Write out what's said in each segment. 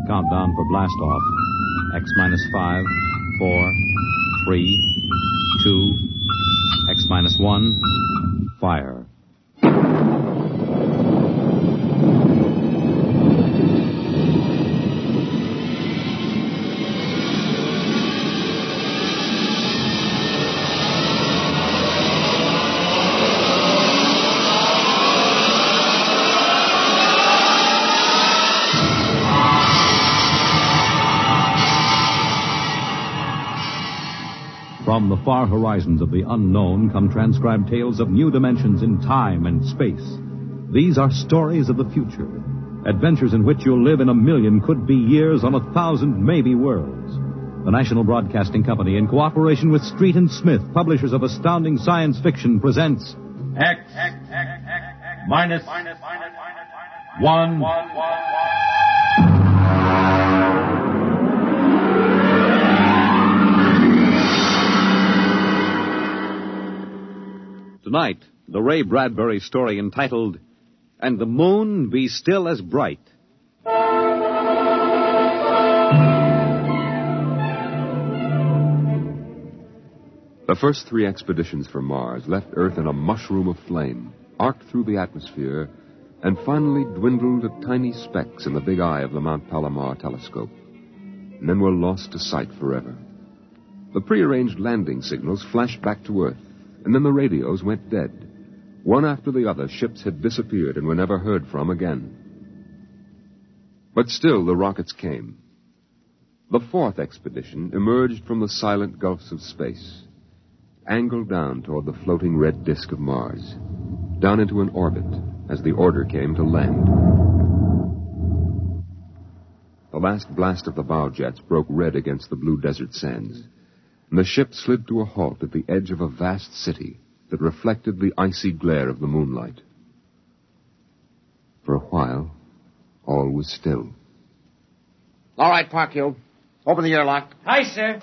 countdown for blast-off. X minus 5, 4, 3, 2, X minus 1, fire. From the far horizons of the unknown come transcribed tales of new dimensions in time and space. These are stories of the future, adventures in which you'll live in a million could-be years on 1,000 maybe worlds. The National Broadcasting Company, in cooperation with Street and Smith, publishers of astounding science fiction, presents X minus 1. Tonight, the Ray Bradbury story entitled, And the Moon Be Still as Bright. The first 3 expeditions for Mars left Earth in a mushroom of flame, arced through the atmosphere, and finally dwindled to tiny specks in the big eye of the Mount Palomar telescope, and then were lost to sight forever. The prearranged landing signals flashed back to Earth, and then the radios went dead. One after the other, ships had disappeared and were never heard from again. But still the rockets came. The 4th expedition emerged from the silent gulfs of space, angled down toward the floating red disk of Mars, down into an orbit as the order came to land. The last blast of the bow jets broke red against the blue desert sands, and the ship slid to a halt at the edge of a vast city that reflected the icy glare of the moonlight. For a while, all was still. All right, Parkhill. Open the airlock. Aye, sir.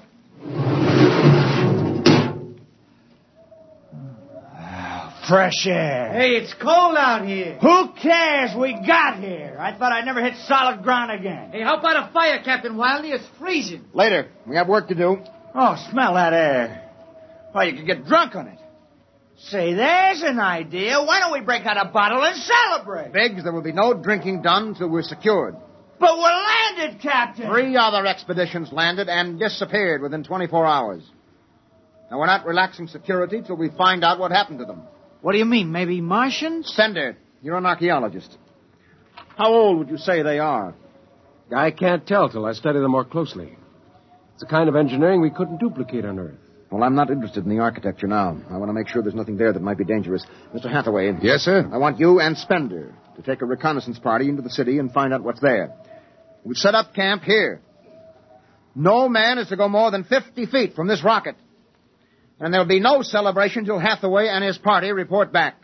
Fresh air. Hey, it's cold out here. Who cares? We got here. I thought I'd never hit solid ground again. Hey, how about a fire, Captain Wiley? It's freezing. Later. We have work to do. Oh, smell that air. Why, you could get drunk on it. Say, there's an idea. Why don't we break out a bottle and celebrate? Biggs, there will be no drinking done till we're secured. But we're landed, Captain. 3 other expeditions landed and disappeared within 24 hours. Now, we're not relaxing security till we find out what happened to them. What do you mean, maybe Martians? Sender, you're an archaeologist. How old would you say they are? I can't tell till I study them more closely. It's a kind of engineering we couldn't duplicate on Earth. Well, I'm not interested in the architecture now. I want to make sure there's nothing there that might be dangerous. Mr. Hathaway. Yes, sir? I want you and Spender to take a reconnaissance party into the city and find out what's there. We've set up camp here. No man is to go more than 50 feet from this rocket. And there'll be no celebration till Hathaway and his party report back.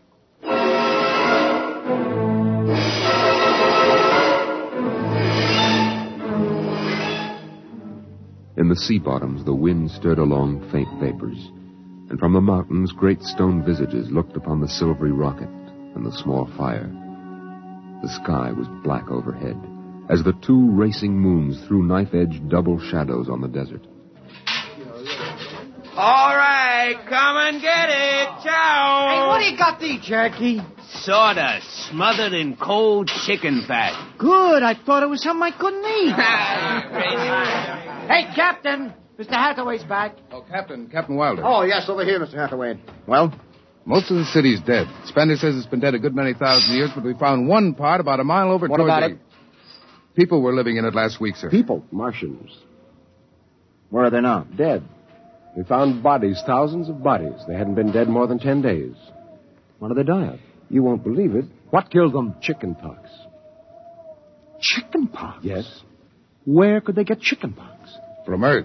In the sea bottoms, the wind stirred along faint vapors, and from the mountains, great stone visages looked upon the silvery rocket and the small fire. The sky was black overhead, as the 2 racing moons threw knife-edged double shadows on the desert. All right, come and get it. Ciao. Hey, what do you got there, Jerky? Sawdust smothered in cold chicken fat. Good. I thought it was something I couldn't eat. Hey, Captain. Mr. Hathaway's back. Oh, Captain Wilder. Oh, yes, over here, Mr. Hathaway. Well? Most of the city's dead. Spender says it's been dead a good many thousand years, but we found one part about a mile over What toward about the... it? People were living in it last week, sir. People? Martians. Where are they now? Dead. We found bodies, thousands of bodies. They hadn't been dead more than 10 days. What did they die of? You won't believe it. What killed them? Chickenpox. Chickenpox? Yes. Where could they get chickenpox? From Earth.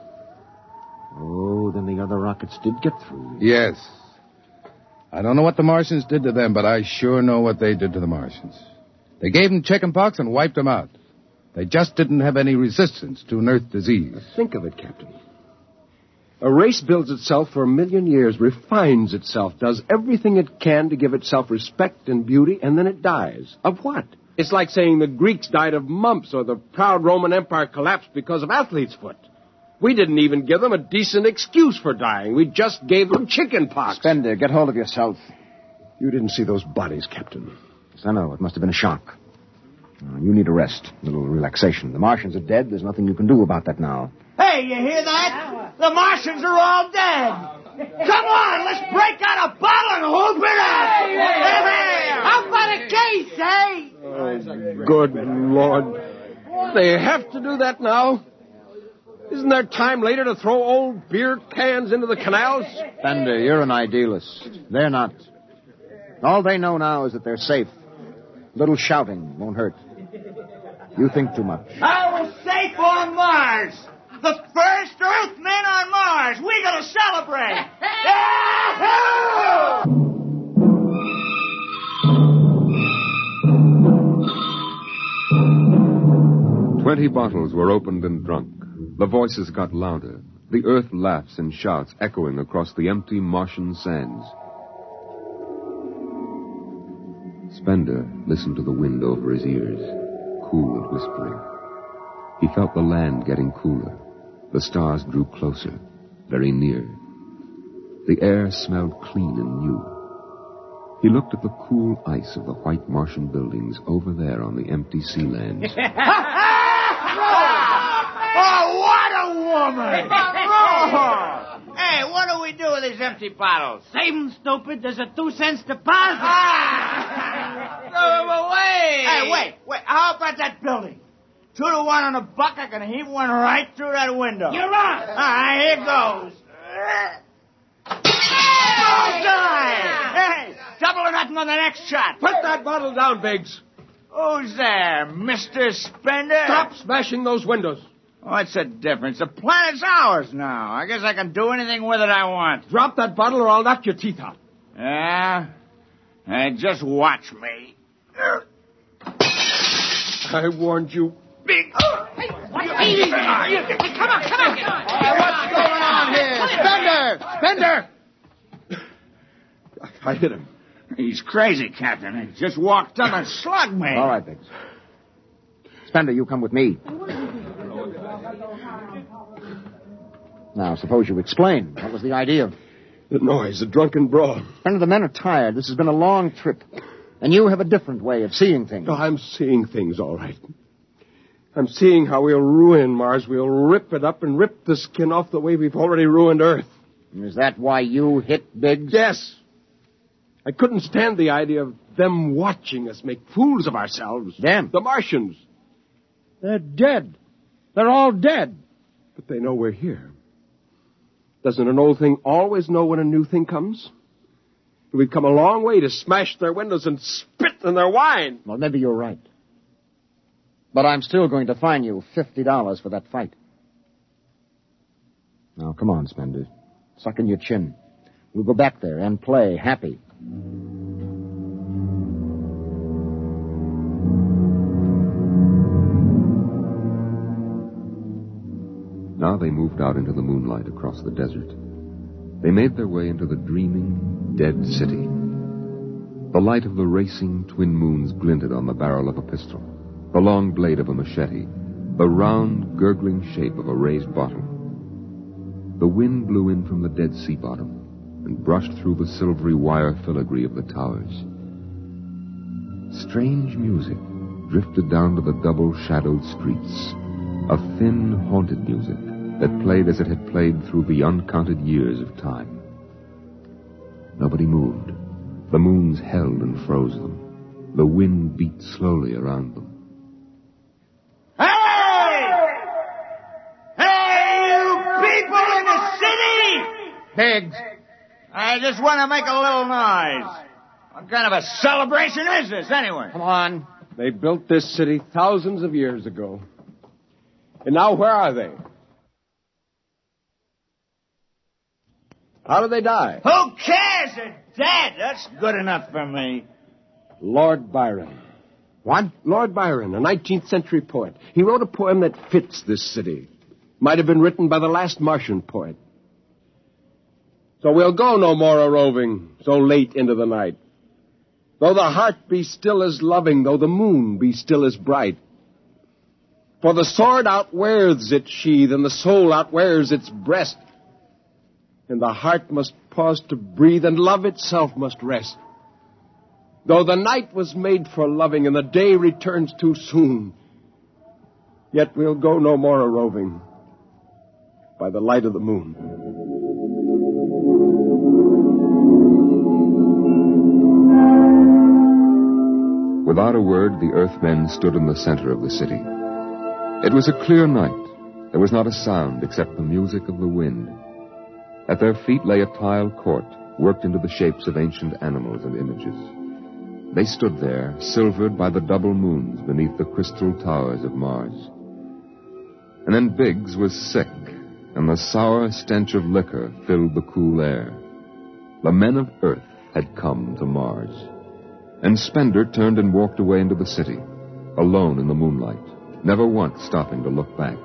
Oh, then the other rockets did get through. Yes. I don't know what the Martians did to them, but I sure know what they did to the Martians. They gave them chickenpox and wiped them out. They just didn't have any resistance to an Earth disease. Think of it, Captain. A race builds itself for 1 million years, refines itself, does everything it can to give itself respect and beauty, and then it dies. Of what? It's like saying the Greeks died of mumps or the proud Roman Empire collapsed because of athlete's foot. We didn't even give them a decent excuse for dying. We just gave them chicken pox. Spender, get hold of yourself. You didn't see those bodies, Captain. Yes, I know. It must have been a shock. You need a rest, a little relaxation. The Martians are dead. There's nothing you can do about that now. Hey, you hear that? The Martians are all dead. Come on, let's break out a bottle and hoop it up. Hey, how about a case, eh? Oh, good Lord. They have to do that now? Isn't there time later to throw old beer cans into the canals? Spender, you're an idealist. They're not. All they know now is that they're safe. A little shouting won't hurt. You think too much. I was safe on Mars. The first Earthmen on Mars. We gotta celebrate. Yahoo! 20 bottles were opened and drunk. The voices got louder. The earth laughs and shouts echoing across the empty Martian sands. Spender listened to the wind over his ears, cool and whispering. He felt the land getting cooler. The stars drew closer, very near. The air smelled clean and new. He looked at the cool ice of the white Martian buildings over there on the empty sea lands. Oh, what a woman! Oh. Hey, what do we do with these empty bottles? Save them, stupid. There's a 2-cent deposit. Throw them away! Hey, wait. How about that building? 2 to 1 on a buck. I can heave one right through that window. You're on. All right, here goes. Hey, double or nothing on the next shot. Put that bottle down, Biggs. Who's there, Mr. Spender? Stop smashing those windows. What's the difference? The planet's ours now. I guess I can do anything with it I want. Drop that bottle or I'll knock your teeth out. Yeah? Hey, just watch me. I warned you. Big. Hey, come on. What's going on here? Spender! I hit him. He's crazy, Captain. He just walked up and slugged me. All right, Biggs. Spender, you come with me. Now, suppose you explain. What was the idea? The noise, the drunken brawl. Spender, the men are tired. This has been a long trip. And you have a different way of seeing things. No, I'm seeing things all right. I'm seeing how we'll ruin Mars. We'll rip it up and rip the skin off the way we've already ruined Earth. Is that why you hit Biggs? Yes. I couldn't stand the idea of them watching us make fools of ourselves. Them? The Martians. They're dead. They're all dead. But they know we're here. Doesn't an old thing always know when a new thing comes? We've come a long way to smash their windows and spit in their wine. Well, maybe you're right. But I'm still going to fine you $50 for that fight. Now, come on, Spender. Suck in your chin. We'll go back there and play happy. Now they moved out into the moonlight across the desert. They made their way into the dreaming, dead city. The light of the racing twin moons glinted on the barrel of a pistol, the long blade of a machete, the round, gurgling shape of a raised bottle. The wind blew in from the dead sea bottom and brushed through the silvery wire filigree of the towers. Strange music drifted down to the double-shadowed streets, a thin, haunted music that played as it had played through the uncounted years of time. Nobody moved. The moons held and froze them. The wind beat slowly around them. Hey! Hey, you people in the city! Biggs! I just want to make a little noise. What kind of a celebration is this, anyway? Come on. They built this city thousands of years ago. And now where are they? How did they die? Who cares? They're dead. That's good enough for me. Lord Byron. What? Lord Byron, a 19th century poet. He wrote a poem that fits this city. Might have been written by the last Martian poet. So we'll go no more a-roving so late into the night. Though the heart be still as loving, though the moon be still as bright. For the sword outwears its sheath, and the soul outwears its breast. And the heart must pause to breathe, and love itself must rest. Though the night was made for loving, and the day returns too soon, yet we'll go no more a-roving by the light of the moon. Without a word, the Earthmen stood in the center of the city. It was a clear night. There was not a sound except the music of the wind. At their feet lay a tiled court, worked into the shapes of ancient animals and images. They stood there, silvered by the double moons beneath the crystal towers of Mars. And then Biggs was sick, and the sour stench of liquor filled the cool air. The men of Earth had come to Mars. And Spender turned and walked away into the city, alone in the moonlight, never once stopping to look back.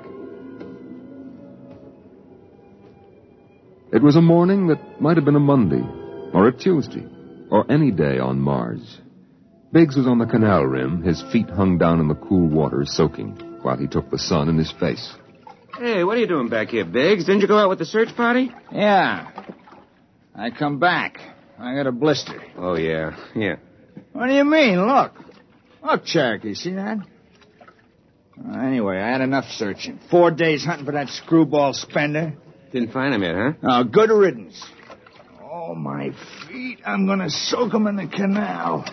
It was a morning that might have been a Monday, or a Tuesday, or any day on Mars. Biggs was on the canal rim, his feet hung down in the cool water, soaking, while he took the sun in his face. Hey, what are you doing back here, Biggs? Didn't you go out with the search party? Yeah. I come back. I got a blister. Oh, yeah. What do you mean? Look. Look, Cherokee, see that? Anyway, I had enough searching. 4 days hunting for that screwball Spender. Didn't find him yet, huh? Oh, good riddance. Oh, my feet. I'm going to soak them in the canal.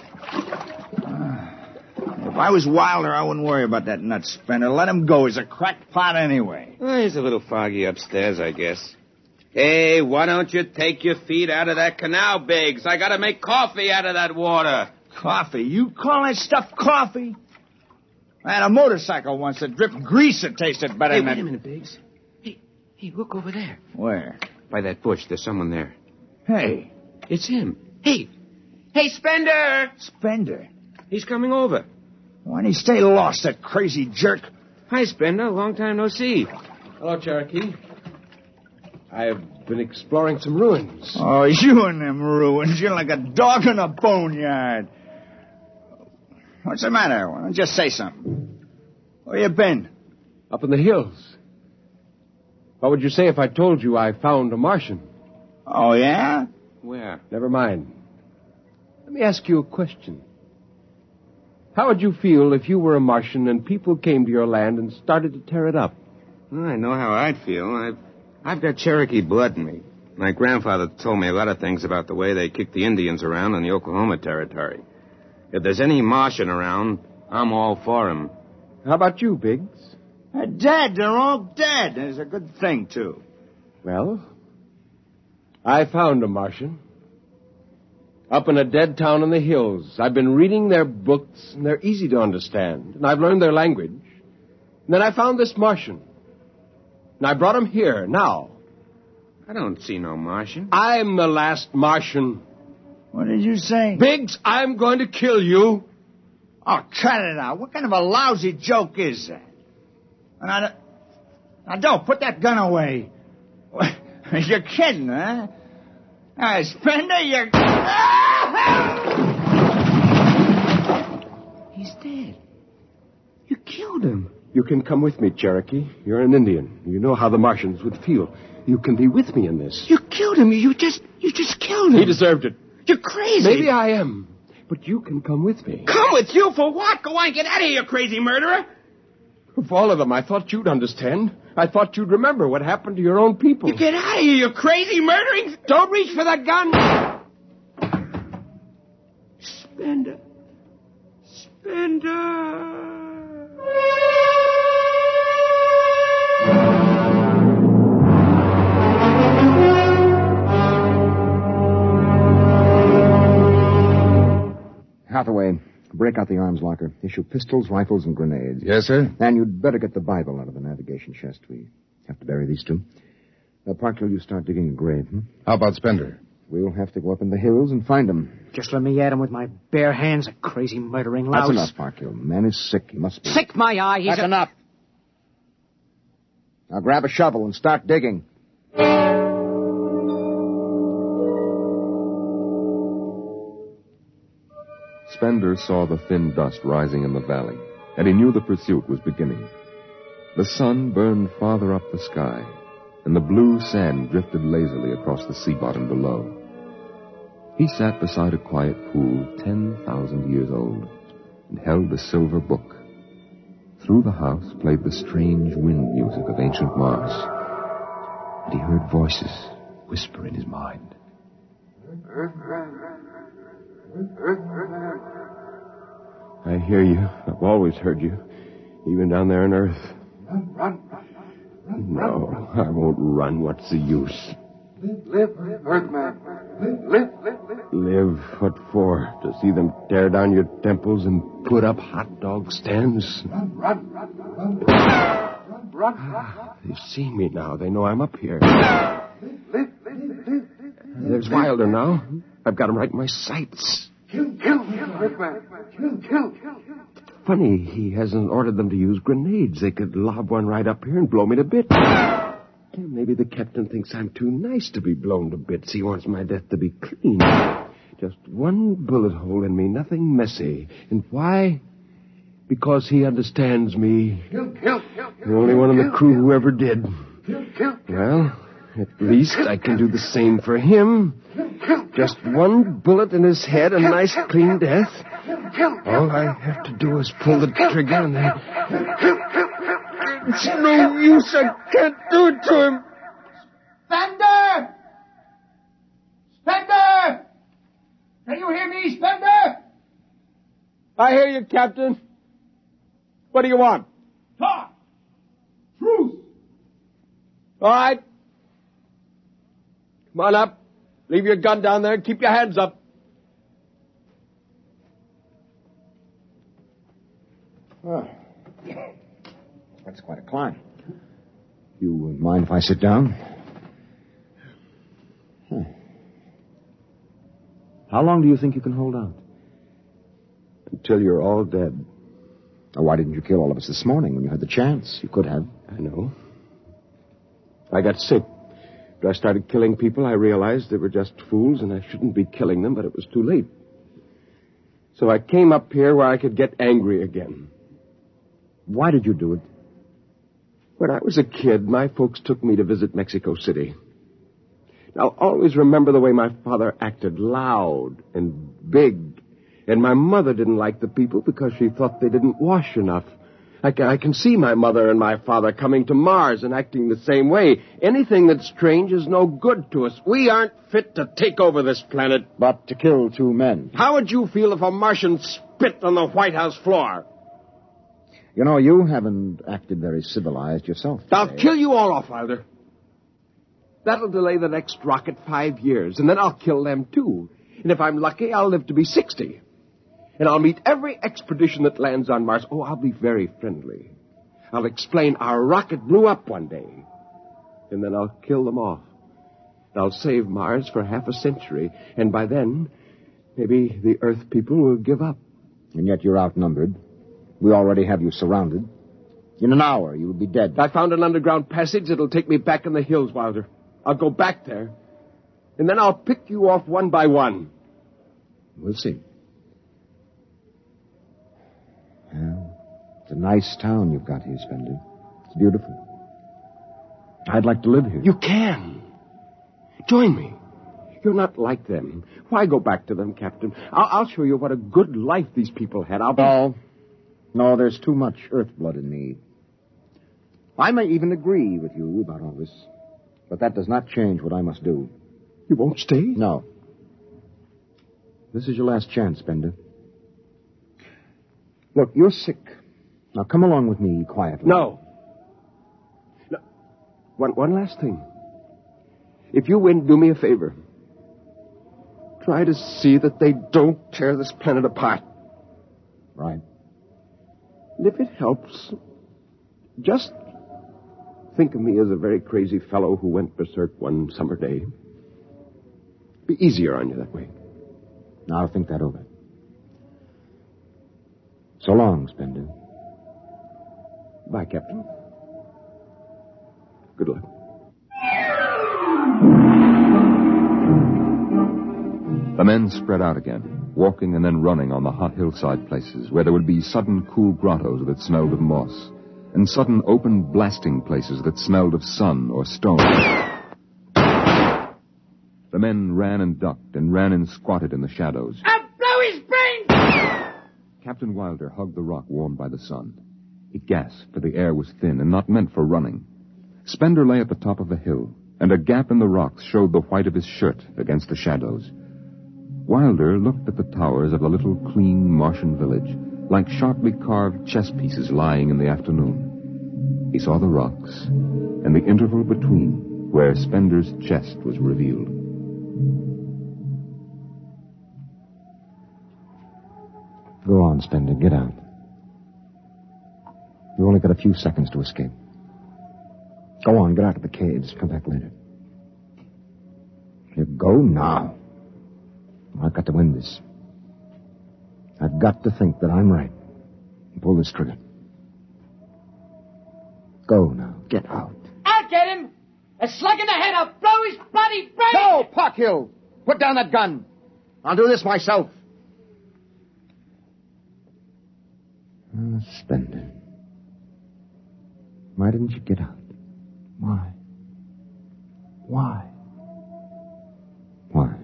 If I was Wilder, I wouldn't worry about that nut Spender. Let him go. He's a crackpot anyway. Well, he's a little foggy upstairs, I guess. Hey, why don't you take your feet out of that canal, Biggs? I gotta make coffee out of that water. Coffee? You call that stuff coffee? I had a motorcycle once that dripped grease that tasted better than that. Wait a minute, Biggs. Hey, look over there. Where? By that bush. There's someone there. Hey. It's him. Hey, Spender! Spender? He's coming over. Why'd he stay lost, that crazy jerk? Hi, Spender. Long time no see. Hello, Cherokee. I have been exploring some ruins. Oh, you and them ruins. You're like a dog in a boneyard. What's the matter? Why don't you just say something? Where you been? Up in the hills. What would you say if I told you I found a Martian? Oh, yeah? Where? Never mind. Let me ask you a question. How would you feel if you were a Martian and people came to your land and started to tear it up? Well, I know how I'd feel. I've got Cherokee blood in me. My grandfather told me a lot of things about the way they kicked the Indians around in the Oklahoma Territory. If there's any Martian around, I'm all for him. How about you, Biggs? They're dead. They're all dead. It's a good thing, too. Well, I found a Martian. Up in a dead town in the hills. I've been reading their books, and they're easy to understand. And I've learned their language. And then I found this Martian. And I brought him here, now. I don't see no Martian. I'm the last Martian. What did you say? Biggs, I'm going to kill you. Oh, cut it out. What kind of a lousy joke is that? Now, don't put that gun away. You're kidding, huh? Spender, you're... He's dead. You killed him. You can come with me, Cherokee. You're an Indian. You know how the Martians would feel. You can be with me in this. You killed him. You just killed him. He deserved it. You're crazy. Maybe I am. But you can come with me. Come with you for what? Go on, get out of here, you crazy murderer. Of all of them, I thought you'd understand. I thought you'd remember what happened to your own people. You get out of here, you crazy murdering... Don't reach for that gun. Spender. Hathaway, break out the arms locker. Issue pistols, rifles, and grenades. Yes, sir? And you'd better get the Bible out of the navigation chest. We have to bury these two. Parker, you start digging a grave, How about Spender? We'll have to go up in the hills and find him. Just let me at him with my bare hands, a crazy murdering louse. That's enough, Parker. The man is sick. He must be. Sick, my eye. That's enough. Now grab a shovel and start digging. Spender saw the thin dust rising in the valley, and he knew the pursuit was beginning. The sun burned farther up the sky, and the blue sand drifted lazily across the sea bottom below. He sat beside a quiet pool 10,000 years old and held the silver book. Through the house played the strange wind music of ancient Mars, and he heard voices whisper in his mind. I hear you. I've always heard you, even down there on Earth. Run. No, I won't run. What's the use? Live, Earthman. Live. Live? What for? To see them tear down your temples and put up hot dog stands? Run. They see me now. They know I'm up here. Live. There's Wilder now. I've got him right in my sights. Kill, Earthman. Kill. Funny, he hasn't ordered them to use grenades. They could lob one right up here and blow me to bits. Maybe the captain thinks I'm too nice to be blown to bits. He wants my death to be clean. Just one bullet hole in me, nothing messy. And why? Because he understands me. Kill. The only one in the crew who ever did. Kill. Well, at least I can do the same for him. Just one bullet in his head, a nice clean death. All I have to do is pull the trigger and then... It's no use. I can't do it to him. Spender! Can you hear me, Spender? I hear you, Captain. What do you want? Talk! Truce! All right. Come on up. Leave your gun down there and keep your hands up. Oh. That's quite a climb. You mind if I sit down? How long do you think you can hold out? Until you're all dead. Or why didn't you kill all of us this morning when you had the chance? You could have. I know. I got sick. After I started killing people, I realized they were just fools and I shouldn't be killing them, but it was too late. So I came up here where I could get angry again. Why did you do it? When I was a kid, my folks took me to visit Mexico City. I'll always remember the way my father acted, loud and big. And my mother didn't like the people because she thought they didn't wash enough. I can see my mother and my father coming to Mars and acting the same way. Anything that's strange is no good to us. We aren't fit to take over this planet. But to kill 2 men. How would you feel if a Martian spit on the White House floor? You know, you haven't acted very civilized yourself today. I'll kill you all off, Wilder. That'll delay the next rocket 5 years, and then I'll kill them, too. And if I'm lucky, I'll live to be 60. And I'll meet every expedition that lands on Mars. Oh, I'll be very friendly. I'll explain our rocket blew up one day. And then I'll kill them off. I'll save Mars for half a century. And by then, maybe the Earth people will give up. And yet you're outnumbered. We already have you surrounded. In an hour, you will be dead. I found an underground passage that'll take me back in the hills, Wilder. I'll go back there. And then I'll pick you off one by one. We'll see. Well, it's a nice town you've got here, Spender. It's beautiful. I'd like to live here. You can. Join me. You're not like them. Why go back to them, Captain? I'll show you what a good life these people had. No, there's too much Earth blood in me. I may even agree with you about all this, but that does not change what I must do. You won't stay? No. This is your last chance, Spender. Look, you're sick. Now come along with me quietly. No. One last thing. If you win, do me a favor. Try to see that they don't tear this planet apart. Right. And if it helps, just think of me as a very crazy fellow who went berserk one summer day. Be easier on you that way. Now I'll think that over. So long, Spender. Bye, Captain. Good luck. The men spread out again, walking and then running on the hot hillside places where there would be sudden cool grottos that smelled of moss, and sudden open blasting places that smelled of sun or stone. The men ran and ducked and ran and squatted in the shadows. I'll blow his brains! Captain Wilder hugged the rock warmed by the sun. He gasped, for the air was thin and not meant for running. Spender lay at the top of the hill, and a gap in the rocks showed the white of his shirt against the shadows. Wilder looked at the towers of the little, clean Martian village, like sharply carved chess pieces lying in the afternoon. He saw the rocks, and the interval between, where Spender's chest was revealed. Go on, Spender. Get out. You've only got a few seconds to escape. Go on, get out of the caves. Come back later. You go now. I've got to win this. I've got to think that I'm right and pull this trigger. Go now. Get out. I'll get him! A slug in the head, I'll blow his bloody brains! No, Parkhill! Put down that gun. I'll do this myself. Spender. Why didn't you get out? Why? Why? Why?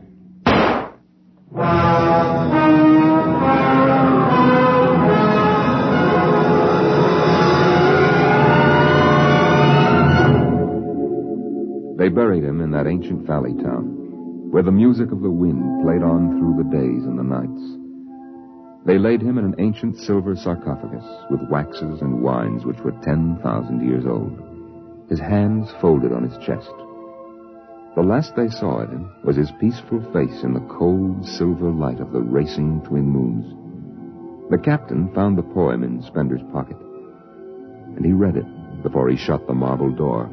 They buried him in that ancient valley town, where the music of the wind played on through the days and the nights. They laid him in an ancient silver sarcophagus with waxes and wines which were 10,000 years old, his hands folded on his chest. The last they saw of him was his peaceful face in the cold silver light of the racing twin moons. The captain found the poem in Spender's pocket, and he read it before he shut the marble door.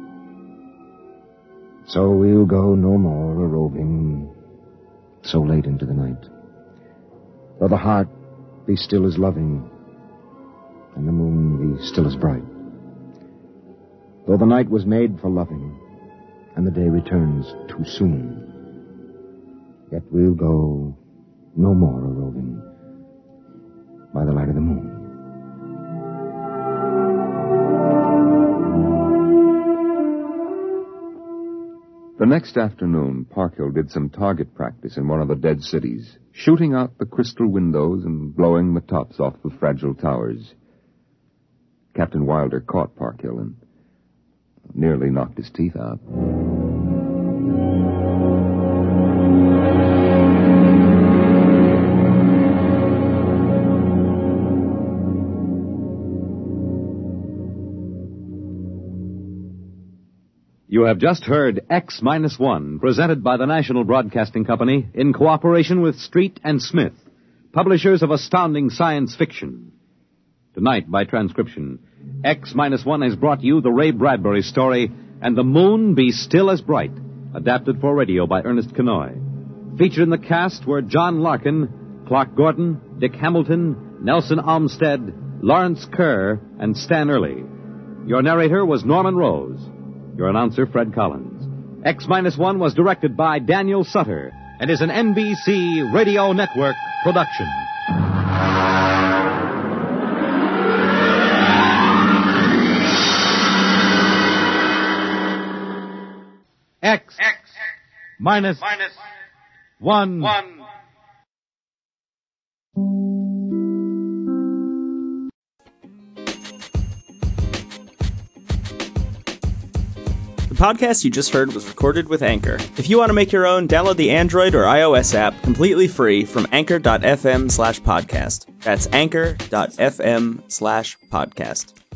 So we'll go no more a-roving so late into the night. Though the heart be still as loving, and the moon be still as bright. Though the night was made for loving, and the day returns too soon, yet we'll go no more a-roving by the light of the moon. The next afternoon, Parkhill did some target practice in one of the dead cities, shooting out the crystal windows and blowing the tops off the fragile towers. Captain Wilder caught Parkhill and nearly knocked his teeth out. You have just heard X-1, presented by the National Broadcasting Company in cooperation with Street and Smith, publishers of astounding science fiction. Tonight, by transcription, X-1 has brought you the Ray Bradbury story, And the Moon Be Still as Bright, adapted for radio by Ernest Kenoy. Featured in the cast were John Larkin, Clark Gordon, Dick Hamilton, Nelson Olmsted, Lawrence Kerr, and Stan Early. Your narrator was Norman Rose. Your announcer, Fred Collins. X-1 was directed by Daniel Sutter and is an NBC Radio Network production. X-1. The podcast you just heard was recorded with Anchor. If you want to make your own, download the Android or iOS app completely free from anchor.fm/podcast. That's anchor.fm/podcast.